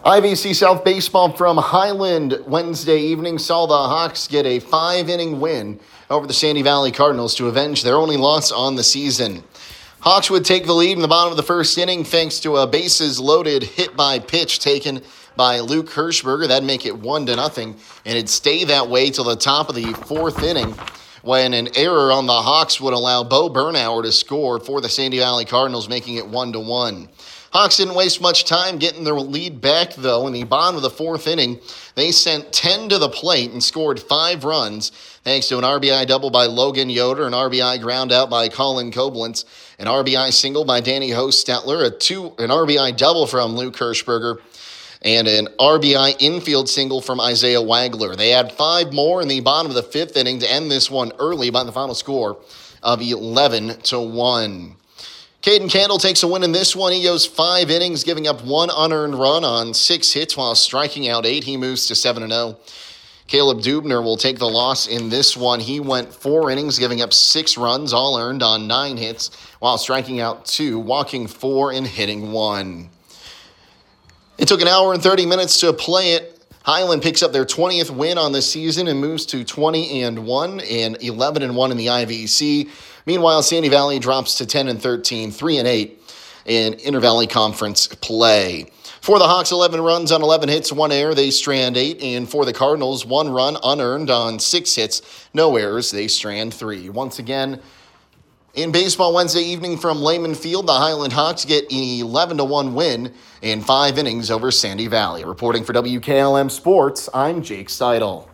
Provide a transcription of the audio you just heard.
IVC South Baseball from Highland Wednesday evening saw the Hawks get a 5-inning win over the Sandy Valley Cardinals to avenge their only loss on the season. Hawks would take the lead in the bottom of the first inning thanks to a bases-loaded hit-by-pitch taken by Luke Hirschberger. That'd make it 1-0, and it'd stay that way till the top of the fourth inning when an error on the Hawks would allow Bo Bernauer to score for the Sandy Valley Cardinals, making it 1-1. Hawks didn't waste much time getting their lead back, though. In the bottom of the fourth inning, they sent 10 to the plate and scored 5 runs, thanks to an RBI double by Logan Yoder, an RBI ground out by Colin Koblenz, an RBI single by Danny Hostetler, an RBI double from Luke Hirschberger, and an RBI infield single from Isaiah Wagler. They had 5 more in the bottom of the fifth inning to end this one early by the final score of 11-1. Caden Candle takes a win in this one. He goes 5 innings, giving up 1 unearned run on 6 hits while striking out 8. He moves to 7-0. Caleb Dubner will take the loss in this one. He went 4 innings, giving up 6 runs, all earned on 9 hits, while striking out 2, walking 4, and hitting 1. It took an hour and 30 minutes to play it. Highland picks up their 20th win on the season and moves to 20-1 and 11-1 in the IVC. Meanwhile, Sandy Valley drops to 10-13, 3-8 in Inter-Valley Conference play. For the Hawks, 11 runs on 11 hits, 1 error, they strand 8. And for the Cardinals, 1 run unearned on 6 hits, no errors, they strand 3. Once again, in baseball Wednesday evening from Lehman Field, the Highland Hawks get an 11-1 win in 5 innings over Sandy Valley. Reporting for WKLM Sports, I'm Jake Steidel.